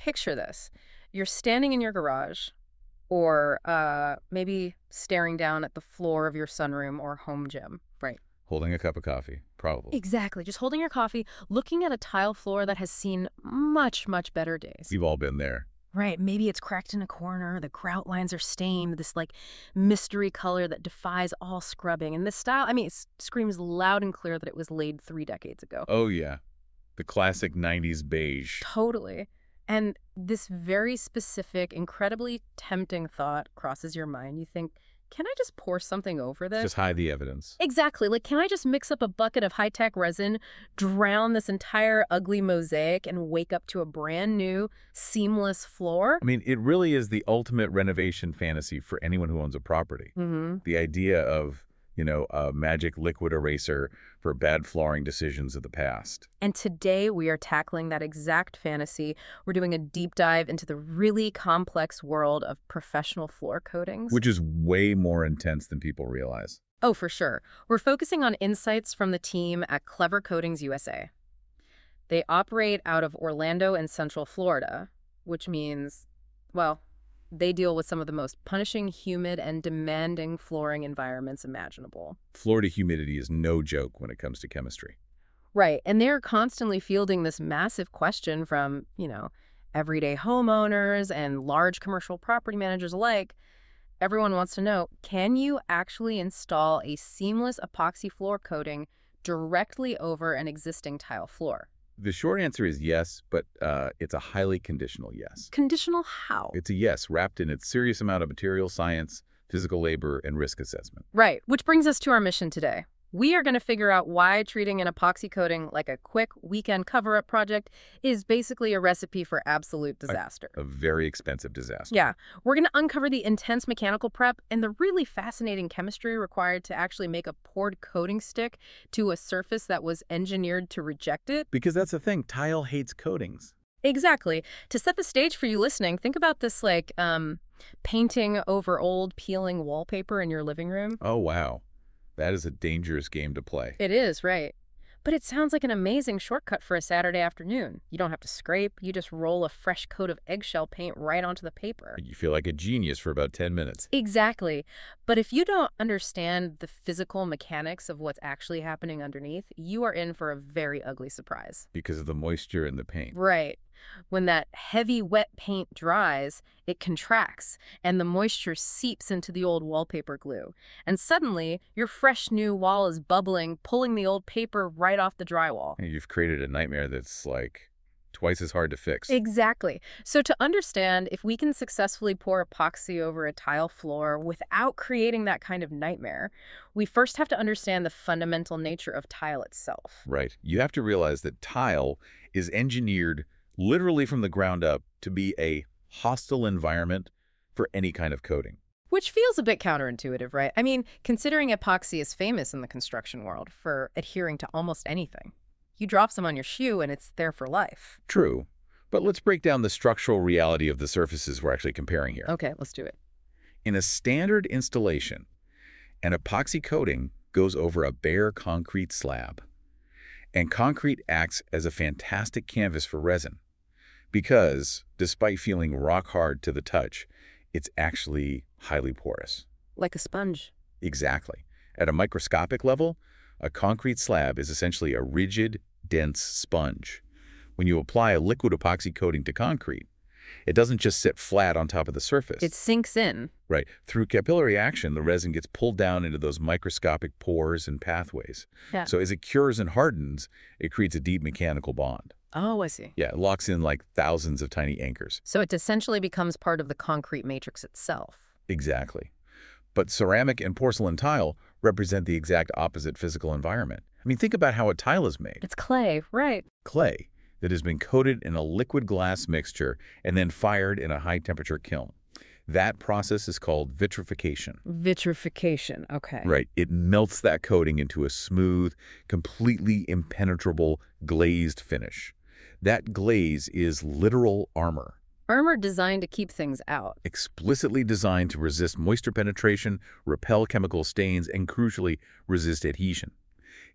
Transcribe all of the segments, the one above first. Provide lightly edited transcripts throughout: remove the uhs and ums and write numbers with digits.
picture this. You're standing in your garage or maybe staring down at the floor of your sunroom or home gym. Right. Holding a cup of coffee, probably. Exactly. Just holding your coffee, looking at a tile floor that has seen much, much better days. We've all been there. Right. Maybe it's cracked in a corner, the grout lines are stained, this like mystery color that defies all scrubbing. And this style, I mean, it screams loud and clear that it was laid 3 decades ago. Oh, yeah. The classic 90s beige. Totally. And this very specific, incredibly tempting thought crosses your mind. You think, can I just pour something over this? Just hide the evidence. Exactly. Like, can I just mix up a bucket of high-tech resin, drown this entire ugly mosaic, and wake up to a brand new, seamless floor? I mean, it really is the ultimate renovation fantasy for anyone who owns a property. The idea of, a magic liquid eraser for bad flooring decisions of the past. And today we are tackling that exact fantasy. We're doing a deep dive into the really complex world of professional floor coatings. Which is way more intense than people realize. Oh, for sure. We're focusing on insights from the team at Clever Coatings USA. They operate out of Orlando and Central Florida, which means, well, they deal with some of the most punishing, humid, and demanding flooring environments imaginable. Florida humidity is no joke when it comes to chemistry. Right, and they're constantly fielding this massive question from, everyday homeowners and large commercial property managers alike. Everyone wants to know, can you actually install a seamless epoxy floor coating directly over an existing tile floor? The short answer is yes, but it's a highly conditional yes. Conditional how? It's a yes wrapped in its serious amount of material science, physical labor, and risk assessment. Right, which brings us to our mission today. We are going to figure out why treating an epoxy coating like a quick weekend cover-up project is basically a recipe for absolute disaster. A very expensive disaster. Yeah, we're going to uncover the intense mechanical prep and the really fascinating chemistry required to actually make a poured coating stick to a surface that was engineered to reject it. Because that's the thing, tile hates coatings. Exactly. To set the stage for you listening, think about this like painting over old peeling wallpaper in your living room. Oh, wow. That is a dangerous game to play. It is, right. But it sounds like an amazing shortcut for a Saturday afternoon. You don't have to scrape. You just roll a fresh coat of eggshell paint right onto the paper. You feel like a genius for about 10 minutes. Exactly. But if you don't understand the physical mechanics of what's actually happening underneath, you are in for a very ugly surprise. Because of the moisture in the paint. Right. When that heavy, wet paint dries, it contracts, and the moisture seeps into the old wallpaper glue. And suddenly, your fresh new wall is bubbling, pulling the old paper right off the drywall. And you've created a nightmare that's like twice as hard to fix. Exactly. So to understand if we can successfully pour epoxy over a tile floor without creating that kind of nightmare, we first have to understand the fundamental nature of tile itself. Right. You have to realize that tile is engineered literally from the ground up to be a hostile environment for any kind of coating. Which feels a bit counterintuitive, right? I mean, considering epoxy is famous in the construction world for adhering to almost anything. You drop some on your shoe and it's there for life. True. But let's break down the structural reality of the surfaces we're actually comparing here. Okay, let's do it. In a standard installation, an epoxy coating goes over a bare concrete slab. And concrete acts as a fantastic canvas for resin because, despite feeling rock hard to the touch, it's actually highly porous. Like a sponge. Exactly. At a microscopic level, a concrete slab is essentially a rigid, dense sponge. When you apply a liquid epoxy coating to concrete, it doesn't just sit flat on top of the surface. It sinks in. Right. Through capillary action, the resin gets pulled down into those microscopic pores and pathways. Yeah. So as it cures and hardens, it creates a deep mechanical bond. Oh, I see. Yeah, it locks in like thousands of tiny anchors. So it essentially becomes part of the concrete matrix itself. Exactly. But ceramic and porcelain tile represent the exact opposite physical environment. I mean, think about how a tile is made. It's clay, right? Clay that has been coated in a liquid glass mixture and then fired in a high-temperature kiln. That process is called vitrification. Vitrification, okay. Right. It melts that coating into a smooth, completely impenetrable, glazed finish. That glaze is literal armor. Armor designed to keep things out. Explicitly designed to resist moisture penetration, repel chemical stains, and crucially, resist adhesion.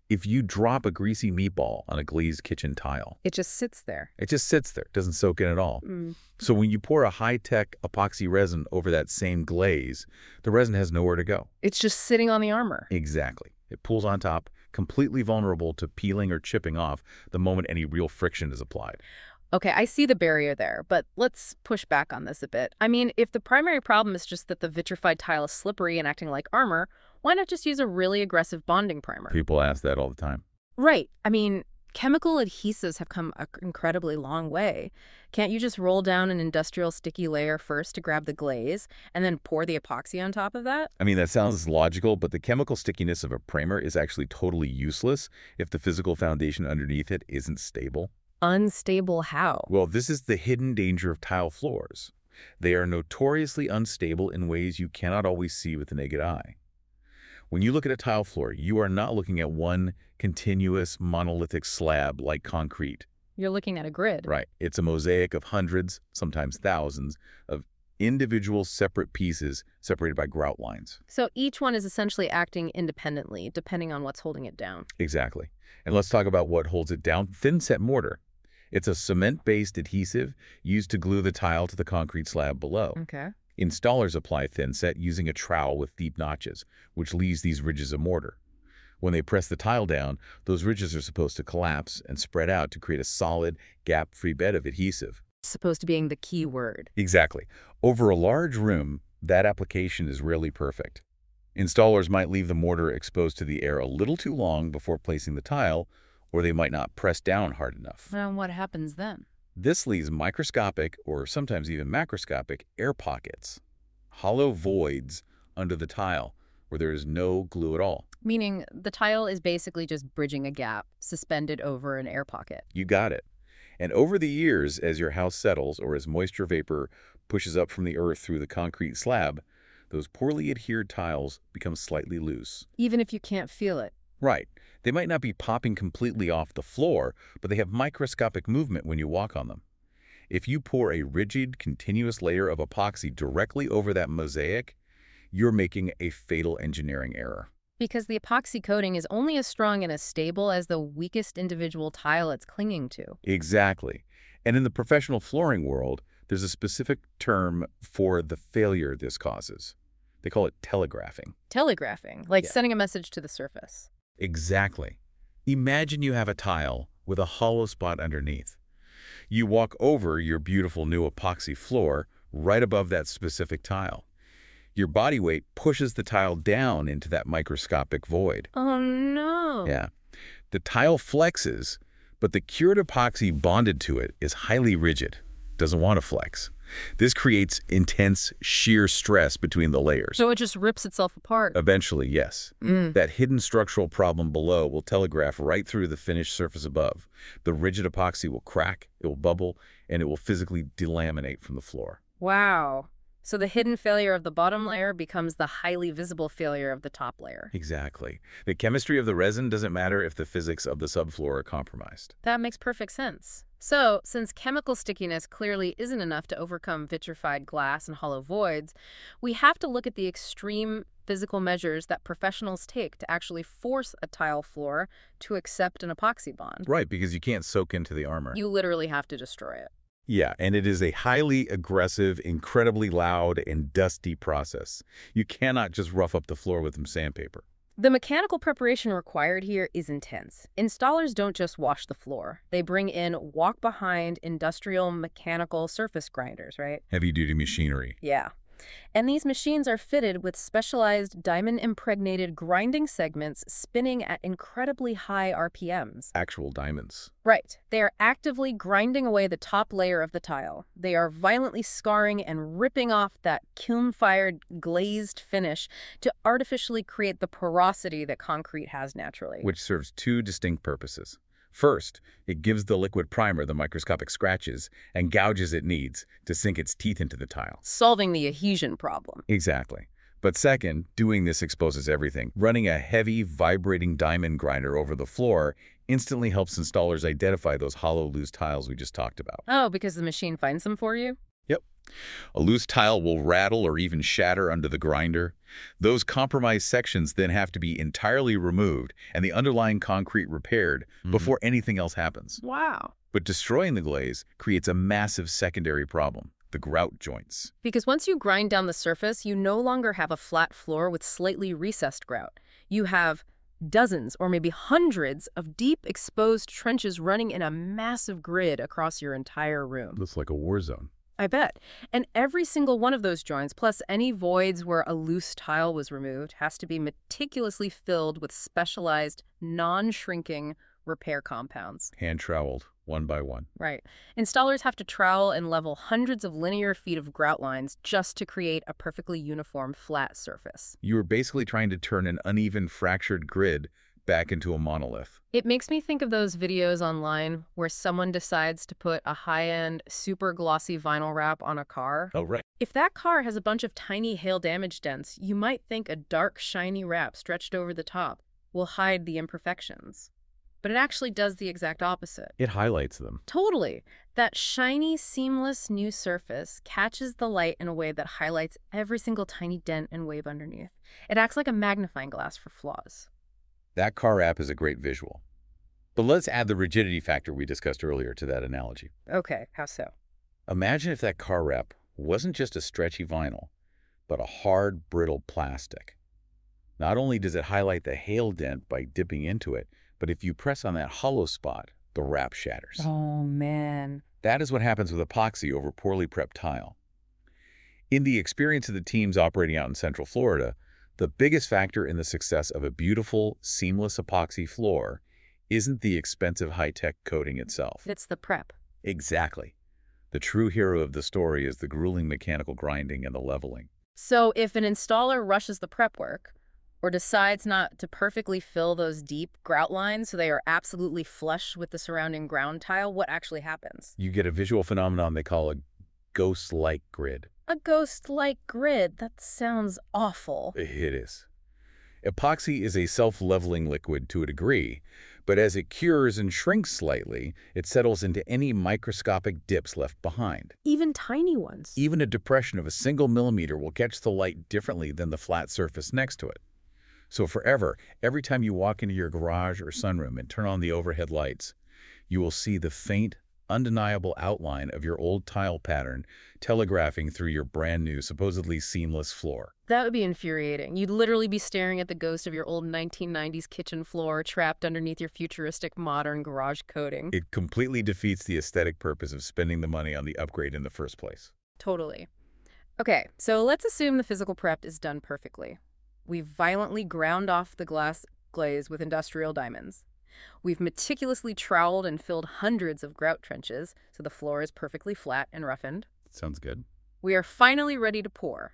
If you drop a greasy meatball on a glazed kitchen tile, It just sits there. it just sits there, doesn't soak in at all. Mm. So when you pour a high-tech epoxy resin over that same glaze, the resin has nowhere to go. It's just sitting on the armor. Exactly. It pulls on top, completely vulnerable to peeling or chipping off the moment any real friction is applied. Okay, I see the barrier there, but let's push back on this a bit. I mean, if the primary problem is just that the vitrified tile is slippery and acting like armor, why not just use a really aggressive bonding primer? People ask that all the time. Right. I mean, chemical adhesives have come an incredibly long way. Can't you just roll down an industrial sticky layer first to grab the glaze and then pour the epoxy on top of that? I mean, that sounds logical, but the chemical stickiness of a primer is actually totally useless if the physical foundation underneath it isn't stable. Unstable how? Well, this is the hidden danger of tile floors. They are notoriously unstable in ways you cannot always see with the naked eye. When you look at a tile floor, you are not looking at one continuous monolithic slab like concrete. You're looking at a grid. Right. It's a mosaic of hundreds, sometimes thousands, of individual separate pieces separated by grout lines. So each one is essentially acting independently, depending on what's holding it down. Exactly. And let's talk about what holds it down. Thin-set mortar. It's a cement-based adhesive used to glue the tile to the concrete slab below. Okay. Installers apply thin-set using a trowel with deep notches, which leaves these ridges of mortar. When they press the tile down, those ridges are supposed to collapse and spread out to create a solid, gap-free bed of adhesive. Supposed to being the key word. Exactly. Over a large room, that application is rarely perfect. Installers might leave the mortar exposed to the air a little too long before placing the tile, or they might not press down hard enough. And what happens then? This leaves microscopic, or sometimes even macroscopic, air pockets, hollow voids under the tile where there is no glue at all. Meaning the tile is basically just bridging a gap, suspended over an air pocket. You got it. And over the years, as your house settles or as moisture vapor pushes up from the earth through the concrete slab, those poorly adhered tiles become slightly loose. Even if you can't feel it. Right. They might not be popping completely off the floor, but they have microscopic movement when you walk on them. If you pour a rigid, continuous layer of epoxy directly over that mosaic, you're making a fatal engineering error. Because the epoxy coating is only as strong and as stable as the weakest individual tile it's clinging to. Exactly. And in the professional flooring world, there's a specific term for the failure this causes. They call it telegraphing. Telegraphing, like Yeah. sending a message to the surface. Exactly. Imagine you have a tile with a hollow spot underneath. You walk over your beautiful new epoxy floor right above that specific tile. Your body weight pushes the tile down into that microscopic void. Oh, no. Yeah. The tile flexes, but the cured epoxy bonded to it is highly rigid, doesn't want to flex. This creates intense shear stress between the layers. So it just rips itself apart. Eventually, yes. That hidden structural problem below will telegraph right through the finished surface above. The rigid epoxy will crack, it will bubble, and it will physically delaminate from the floor. Wow. So the hidden failure of the bottom layer becomes the highly visible failure of the top layer. Exactly. The chemistry of the resin doesn't matter if the physics of the subfloor are compromised. That makes perfect sense. So, since chemical stickiness clearly isn't enough to overcome vitrified glass and hollow voids, we have to look at the extreme physical measures that professionals take to actually force a tile floor to accept an epoxy bond. Right, because you can't soak into the armor. You literally have to destroy it. Yeah, and it is a highly aggressive, incredibly loud, and dusty process. You cannot just rough up the floor with some sandpaper. The mechanical preparation required here is intense. Installers don't just wash the floor. They bring in walk-behind industrial mechanical surface grinders, right? Heavy-duty machinery. Yeah. And these machines are fitted with specialized diamond-impregnated grinding segments spinning at incredibly high RPMs. Actual diamonds. Right. They are actively grinding away the top layer of the tile. They are violently scarring and ripping off that kiln-fired glazed finish to artificially create the porosity that concrete has naturally. Which serves two distinct purposes. First, it gives the liquid primer the microscopic scratches and gouges it needs to sink its teeth into the tile. Solving the adhesion problem. Exactly. But second, doing this exposes everything. Running a heavy, vibrating diamond grinder over the floor instantly helps installers identify those hollow, loose tiles we just talked about. Oh, because the machine finds them for you? Yep. A loose tile will rattle or even shatter under the grinder. Those compromised sections then have to be entirely removed and the underlying concrete repaired before anything else happens. Wow. But destroying the glaze creates a massive secondary problem, the grout joints. Because once you grind down the surface, you no longer have a flat floor with slightly recessed grout. You have dozens or maybe hundreds of deep exposed trenches running in a massive grid across your entire room. Looks like a war zone. I bet. And every single one of those joints, plus any voids where a loose tile was removed, has to be meticulously filled with specialized, non-shrinking repair compounds. Hand troweled, one by one. Right. Installers have to trowel and level hundreds of linear feet of grout lines just to create a perfectly uniform flat surface. You are basically trying to turn an uneven, fractured grid back into a monolith. It makes me think of those videos online where someone decides to put a high-end, super glossy vinyl wrap on a car. Oh, right. If that car has a bunch of tiny hail damage dents, you might think a dark, shiny wrap stretched over the top will hide the imperfections. But it actually does the exact opposite. It highlights them. Totally. That shiny, seamless new surface catches the light in a way that highlights every single tiny dent and wave underneath. It acts like a magnifying glass for flaws. That car wrap is a great visual. But let's add the rigidity factor we discussed earlier to that analogy. Okay, how so? Imagine if that car wrap wasn't just a stretchy vinyl, but a hard, brittle plastic. Not only does it highlight the hail dent by dipping into it, but if you press on that hollow spot, the wrap shatters. Oh, man. That is what happens with epoxy over poorly prepped tile. In the experience of the teams operating out in Central Florida, the biggest factor in the success of a beautiful, seamless epoxy floor isn't the expensive high-tech coating itself. It's the prep. Exactly. The true hero of the story is the grueling mechanical grinding and the leveling. So if an installer rushes the prep work, or decides not to perfectly fill those deep grout lines so they are absolutely flush with the surrounding ground tile, what actually happens? You get a visual phenomenon they call a ghost-like grid. A ghost-like grid? That sounds awful. It is. Epoxy is a self-leveling liquid to a degree, but as it cures and shrinks slightly, it settles into any microscopic dips left behind. Even tiny ones. Even a depression of a single millimeter will catch the light differently than the flat surface next to it. So forever, every time you walk into your garage or sunroom and turn on the overhead lights, you will see the faint, undeniable outline of your old tile pattern telegraphing through your brand new, supposedly seamless floor. That would be infuriating. You'd literally be staring at the ghost of your old 1990s kitchen floor trapped underneath your futuristic modern garage coating. It completely defeats the aesthetic purpose of spending the money on the upgrade in the first place. Totally. Okay, so let's assume the physical prep is done perfectly. We've violently ground off the glass glaze with industrial diamonds. We've meticulously troweled and filled hundreds of grout trenches, so the floor is perfectly flat and roughened. Sounds good. We are finally ready to pour.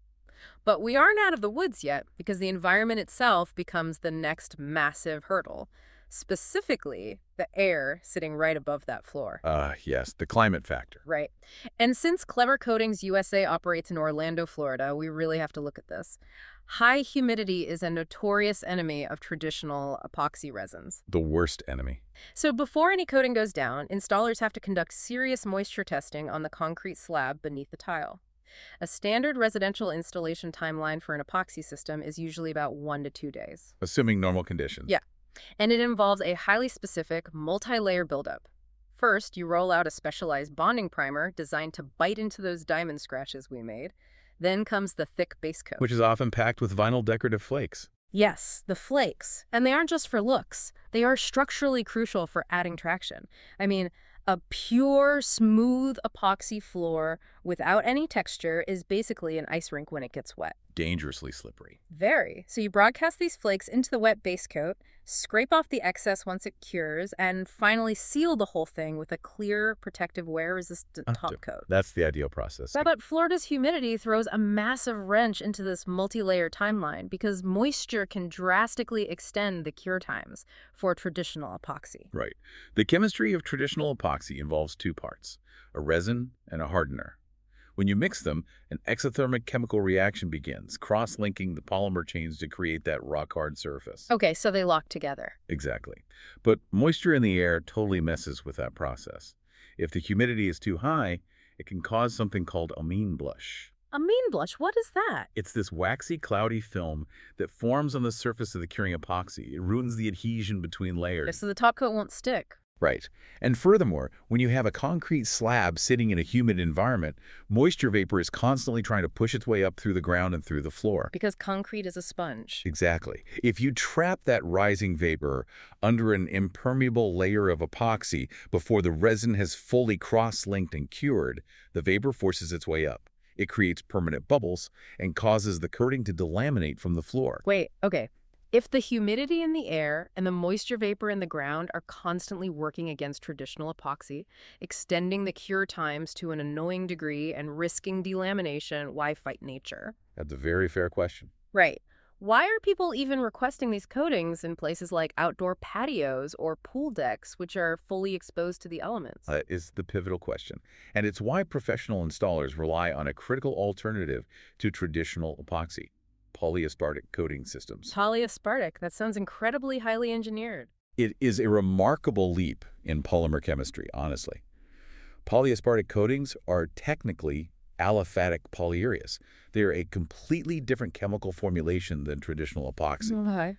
But we aren't out of the woods yet, because the environment itself becomes the next massive hurdle, specifically the air sitting right above that floor. Yes, the climate factor. Right. And since Clever Coatings USA operates in Orlando, Florida, we really have to look at this. High humidity is a notorious enemy of traditional epoxy resins. The worst enemy. So before any coating goes down, installers have to conduct serious moisture testing on the concrete slab beneath the tile. A standard residential installation timeline for an epoxy system is usually about 1 to 2 days. Assuming normal conditions. Yeah. And it involves a highly specific, multi-layer buildup. First, you roll out a specialized bonding primer designed to bite into those diamond scratches we made. Then comes the thick base coat. Which is often packed with vinyl decorative flakes. Yes, the flakes. And they aren't just for looks. They are structurally crucial for adding traction. I mean, a pure, smooth epoxy floor without any texture is basically an ice rink when it gets wet. Dangerously slippery. Very. So you broadcast these flakes into the wet base coat, scrape off the excess once it cures, and finally seal the whole thing with a clear, protective, wear-resistant top coat. That's the ideal process. But Florida's humidity throws a massive wrench into this multi-layer timeline because moisture can drastically extend the cure times for traditional epoxy. Right. The chemistry of traditional epoxy involves two parts, a resin and a hardener. When you mix them, an exothermic chemical reaction begins, cross-linking the polymer chains to create that rock-hard surface. Okay, so they lock together. Exactly. But moisture in the air totally messes with that process. If the humidity is too high, It can cause something called amine blush. Amine blush, what is that? It's this waxy, cloudy film that forms on the surface of the curing epoxy. It ruins the adhesion between layers. So the top coat won't stick. Right. And furthermore, when you have a concrete slab sitting in a humid environment, moisture vapor is constantly trying to push its way up through the ground and through the floor. Because concrete is a sponge. Exactly. If you trap that rising vapor under an impermeable layer of epoxy before the resin has fully cross-linked and cured, the vapor forces its way up. It creates permanent bubbles and causes the coating to delaminate from the floor. Wait, okay. If the humidity in the air and the moisture vapor in the ground are constantly working against traditional epoxy, extending the cure times to an annoying degree and risking delamination, why fight nature? That's a very fair question. Right. Why are people even requesting these coatings in places like outdoor patios or pool decks, which are fully exposed to the elements? Is the pivotal question. And it's why professional installers rely on a critical alternative to traditional epoxy: polyaspartic coating systems. Polyaspartic, that sounds incredibly highly engineered. It is a remarkable leap in polymer chemistry, honestly. Polyaspartic coatings are technically aliphatic polyureas. They are a completely different chemical formulation than traditional epoxy. Okay.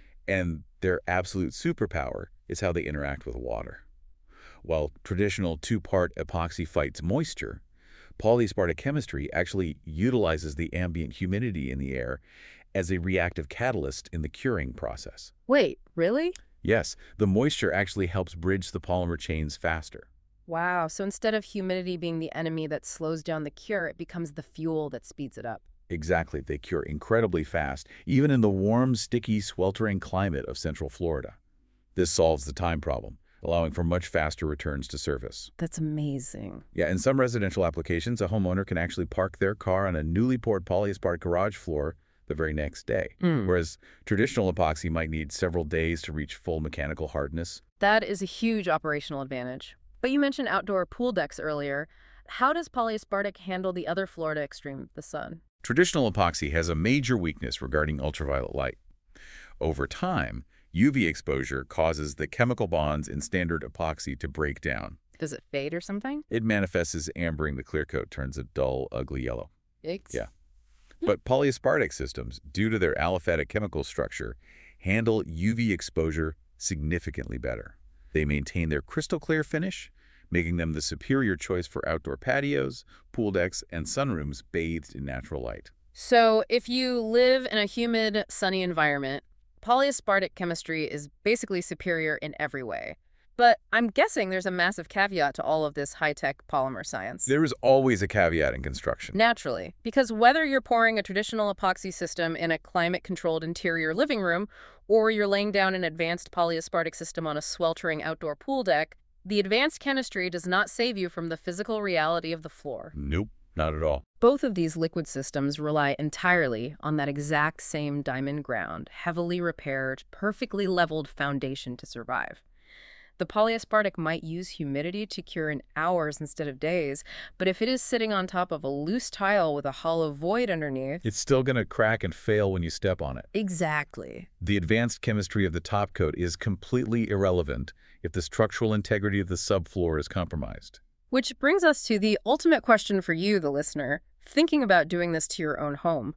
And their absolute superpower is how they interact with water. While traditional two-part epoxy fights moisture, polyaspartic chemistry actually utilizes the ambient humidity in the air as a reactive catalyst in the curing process. Wait, really? Yes, the moisture actually helps bridge the polymer chains faster. Wow, so instead of humidity being the enemy that slows down the cure, it becomes the fuel that speeds it up. Exactly, they cure incredibly fast, even in the warm, sticky, sweltering climate of Central Florida. This solves the time problem, allowing for much faster returns to service. That's amazing. Yeah, in some residential applications, a homeowner can actually park their car on a newly poured polyaspartic garage floor the very next day, whereas traditional epoxy might need several days to reach full mechanical hardness. That is a huge operational advantage. But you mentioned outdoor pool decks earlier. How does polyaspartic handle the other Florida extreme, the sun? Traditional epoxy has a major weakness regarding ultraviolet light. Over time, UV exposure causes the chemical bonds in standard epoxy to break down. Does it fade or something? It manifests as ambering. The clear coat turns a dull, ugly yellow. Yikes. Yeah. But polyaspartic systems, due to their aliphatic chemical structure, handle UV exposure significantly better. They maintain their crystal clear finish, making them the superior choice for outdoor patios, pool decks, and sunrooms bathed in natural light. So if you live in a humid, sunny environment, polyaspartic chemistry is basically superior in every way. But I'm guessing there's a massive caveat to all of this high-tech polymer science. There is always a caveat in construction. Naturally, because whether you're pouring a traditional epoxy system in a climate-controlled interior living room or you're laying down an advanced polyaspartic system on a sweltering outdoor pool deck, the advanced chemistry does not save you from the physical reality of the floor. Nope, not at all. Both of these liquid systems rely entirely on that exact same diamond ground, heavily repaired, perfectly leveled foundation to survive. The polyaspartic might use humidity to cure in hours instead of days, but if it is sitting on top of a loose tile with a hollow void underneath... It's still going to crack and fail when you step on it. Exactly. The advanced chemistry of the top coat is completely irrelevant if the structural integrity of the subfloor is compromised. Which brings us to the ultimate question for you, the listener, thinking about doing this to your own home.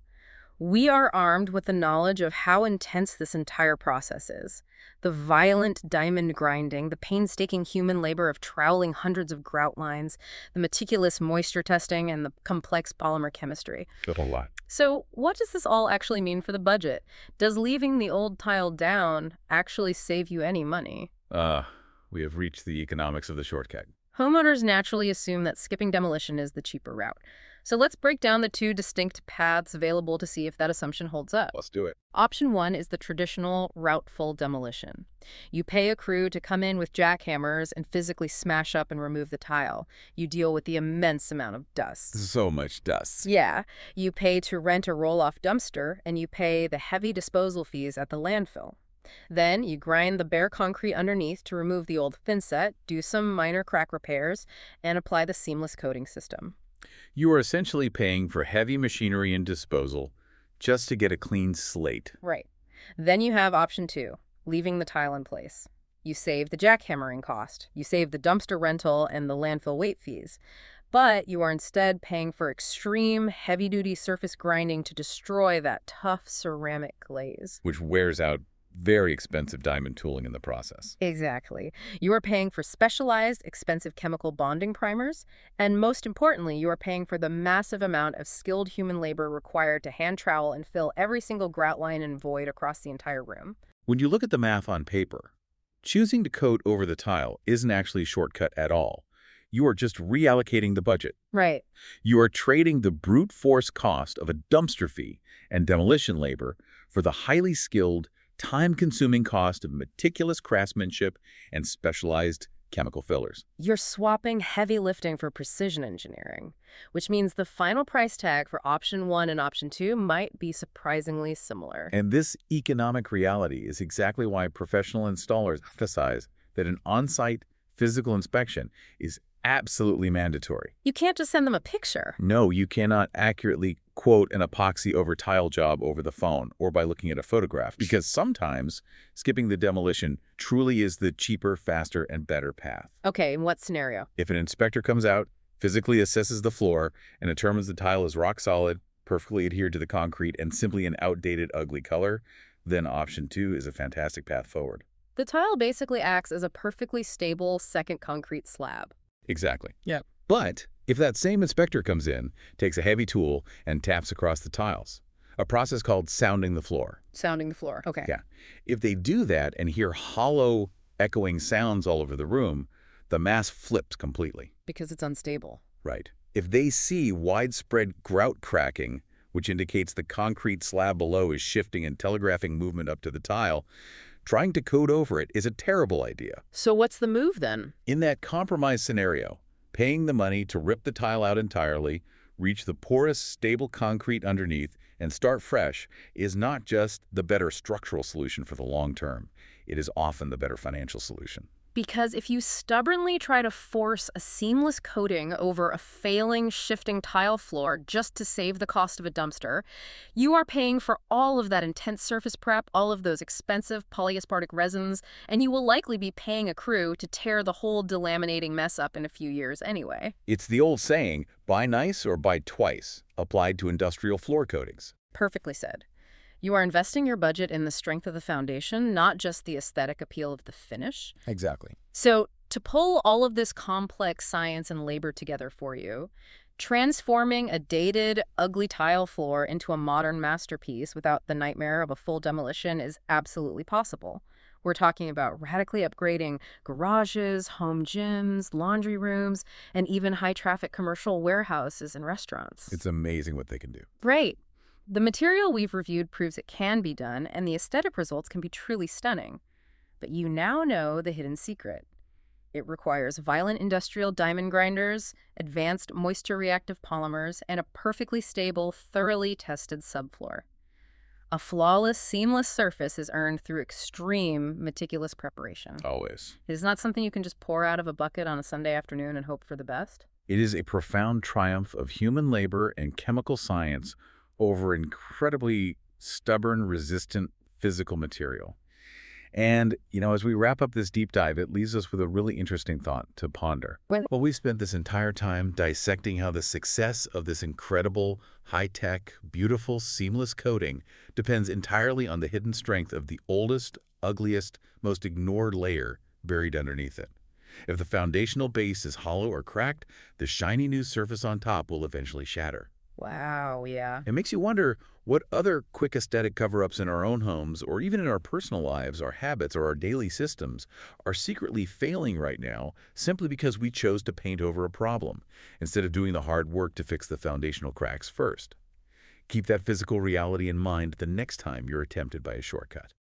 We are armed with the knowledge of how intense this entire process is. The violent diamond grinding, the painstaking human labor of troweling hundreds of grout lines, the meticulous moisture testing, and the complex polymer chemistry. A whole lot. So what does this all actually mean for the budget? Does leaving the old tile down actually save you any money? We have reached the economics of the shortcut. Homeowners naturally assume that skipping demolition is the cheaper route. So let's break down the two distinct paths available to see if that assumption holds up. Let's do it. Option 1 is the traditional route-full demolition. You pay a crew to come in with jackhammers and physically smash up and remove the tile. You deal with the immense amount of dust. So much dust. Yeah, you pay to rent a roll-off dumpster, and you pay the heavy disposal fees at the landfill. Then you grind the bare concrete underneath to remove the old thinset, do some minor crack repairs, and apply the seamless coating system. You are essentially paying for heavy machinery and disposal just to get a clean slate. Right. Then you have option 2, leaving the tile in place. You save the jackhammering cost. You save the dumpster rental and the landfill weight fees. But you are instead paying for extreme, heavy-duty surface grinding to destroy that tough ceramic glaze. which wears out very expensive diamond tooling in the process. Exactly. You are paying for specialized, expensive chemical bonding primers, and most importantly, you are paying for the massive amount of skilled human labor required to hand trowel and fill every single grout line and void across the entire room. When you look at the math on paper, choosing to coat over the tile isn't actually a shortcut at all. You are just reallocating the budget. Right. You are trading the brute force cost of a dumpster fee and demolition labor for the highly skilled, time-consuming cost of meticulous craftsmanship and specialized chemical fillers. You're swapping heavy lifting for precision engineering, which means the final price tag for option 1 and option 2 might be surprisingly similar. And this economic reality is exactly why professional installers emphasize that an on-site physical inspection is absolutely mandatory. You can't just send them a picture. No, you cannot accurately quote an epoxy over tile job over the phone or by looking at a photograph, because sometimes skipping the demolition truly is the cheaper, faster, and better path. Okay, in what scenario? If an inspector comes out, physically assesses the floor, and determines the tile is rock solid, perfectly adhered to the concrete, and simply an outdated, ugly color, then option 2 is a fantastic path forward. The tile basically acts as a perfectly stable second concrete slab. Exactly. Yep. But if that same inspector comes in, takes a heavy tool, and taps across the tiles, a process called sounding the floor. Sounding the floor. Okay. Yeah. If they do that and hear hollow, echoing sounds all over the room, the mass flips completely. Because it's unstable. Right. If they see widespread grout cracking, which indicates the concrete slab below is shifting and telegraphing movement up to the tile, trying to coat over it is a terrible idea. So what's the move then? In that compromise scenario, paying the money to rip the tile out entirely, reach the porous, stable concrete underneath, and start fresh is not just the better structural solution for the long term. It is often the better financial solution. Because if you stubbornly try to force a seamless coating over a failing, shifting tile floor just to save the cost of a dumpster, you are paying for all of that intense surface prep, all of those expensive polyaspartic resins, and you will likely be paying a crew to tear the whole delaminating mess up in a few years anyway. It's the old saying, buy nice or buy twice, applied to industrial floor coatings. Perfectly said. You are investing your budget in the strength of the foundation, not just the aesthetic appeal of the finish. Exactly. So, to pull all of this complex science and labor together for you, transforming a dated, ugly tile floor into a modern masterpiece without the nightmare of a full demolition is absolutely possible. We're talking about radically upgrading garages, home gyms, laundry rooms, and even high-traffic commercial warehouses and restaurants. It's amazing what they can do. Right. The material we've reviewed proves it can be done, and the aesthetic results can be truly stunning. But you now know the hidden secret. It requires violent industrial diamond grinders, advanced moisture-reactive polymers, and a perfectly stable, thoroughly tested subfloor. A flawless, seamless surface is earned through extreme, meticulous preparation. Always. It is not something you can just pour out of a bucket on a Sunday afternoon and hope for the best. It is a profound triumph of human labor and chemical science over incredibly stubborn, resistant physical material. And, as we wrap up this deep dive, it leaves us with a really interesting thought to ponder. Well, we spent this entire time dissecting how the success of this incredible, high-tech, beautiful, seamless coating depends entirely on the hidden strength of the oldest, ugliest, most ignored layer buried underneath it. If the foundational base is hollow or cracked, the shiny new surface on top will eventually shatter. Wow, yeah. It makes you wonder what other quick aesthetic cover-ups in our own homes or even in our personal lives, our habits, or our daily systems are secretly failing right now simply because we chose to paint over a problem instead of doing the hard work to fix the foundational cracks first. Keep that physical reality in mind the next time you're tempted by a shortcut.